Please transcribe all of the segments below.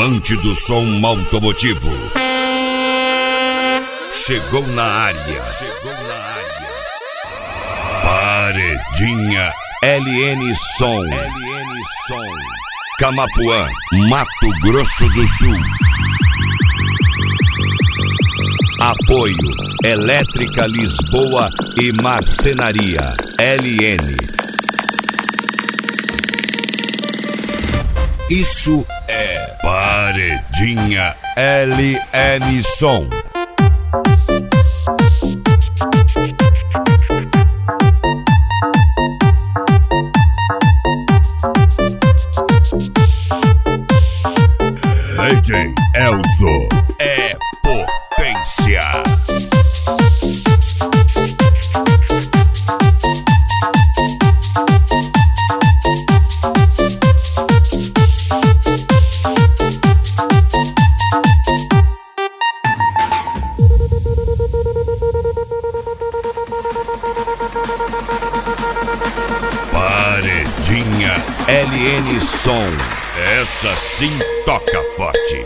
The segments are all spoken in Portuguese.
amante do som automotivo. Chegou na área. Paredinha LN Som. Camapuã, Mato Grosso do Sul. Apoio Elétrica Lisboa e Marcenaria LN. Isso é Paredinha LN Som. DJ Elzo é potência. Paredinha LN Som. Essa sim toca forte.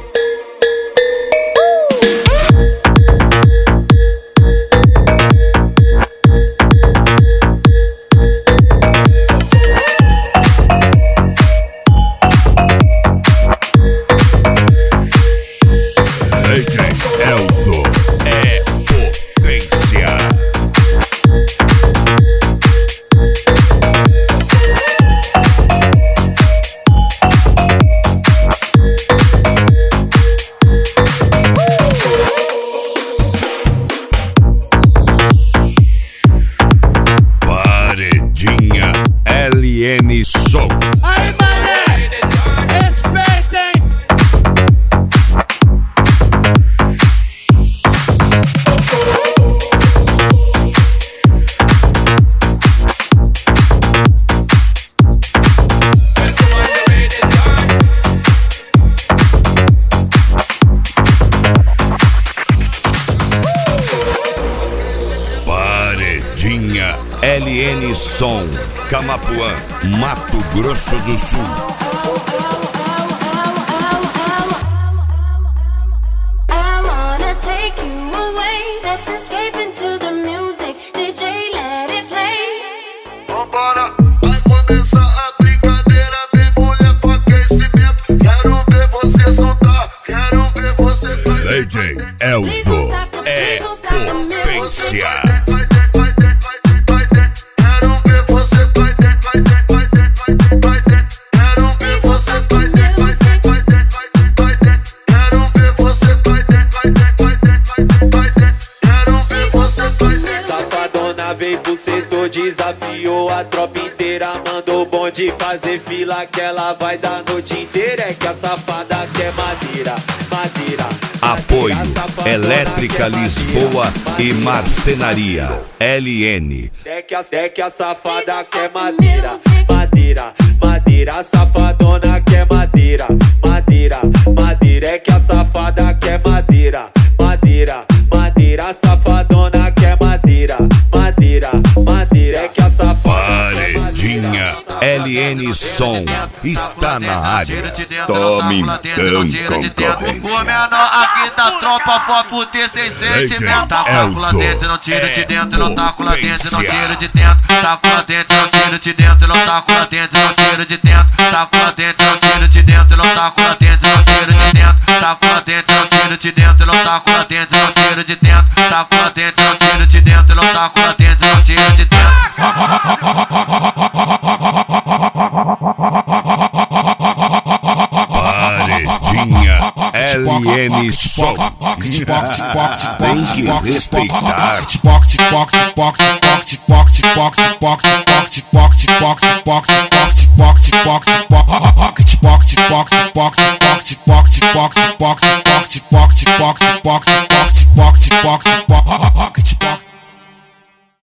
DJ Elzo é potência. Paredinha LN Som. Aí, mané, respeitem. Paredinha LN Som. Camapuã, Mato Grosso do Sul. Vambora, vai começar a brincadeira. Tem mulher com aquecimento. Quero ver você soltar, quero ver você cair. DJ Elzo é potência. Quero ver você vai dentro, vai dentro, vai dentro, vai dentro. Quero ver você vai dentro, vai dentro, vai dentro, vai dentro. Quero ver você vai dentro, vai dentro, vai dentro, vai dentro. Quero ver você vai dentro. Safadona veio pro setor, desafiou a tropa inteira. Mandou o bonde fazer fila que ela vai dar a noite inteira. É que a safada quer madeira, madeira. Apoio Elétrica Lisboa e Marcenaria LN. É que a safada quer madeira, madeira, madeira. A safadona quer madeira, madeira, madeira. É que a safada quer madeira, madeira, madeira. A safadona quer madeira, madeira, madeira. É que a safada Paredinha LN Som está na área. Tome então concorrência. O menor aqui da tropa pode fuder sem sentimento. Tá com lá dentro, não tira de dentro. Não tá com lá dentro, não tira de dentro. Tá com lá dentro, não tira de dentro. Não tá com lá dentro, não tira de dentro. Tá com lá dentro, não tira de dentro. Não tá com lá dentro, não tira de dentro. Tá com lá dentro, não tira de dentro. Não tá com lá dentro, não tira de dentro. Tá com lá dentro, não tira de dentro. Não tá com lá dentro, não tira de dentro. Paredinha LN Som. Tem que respeitar. Box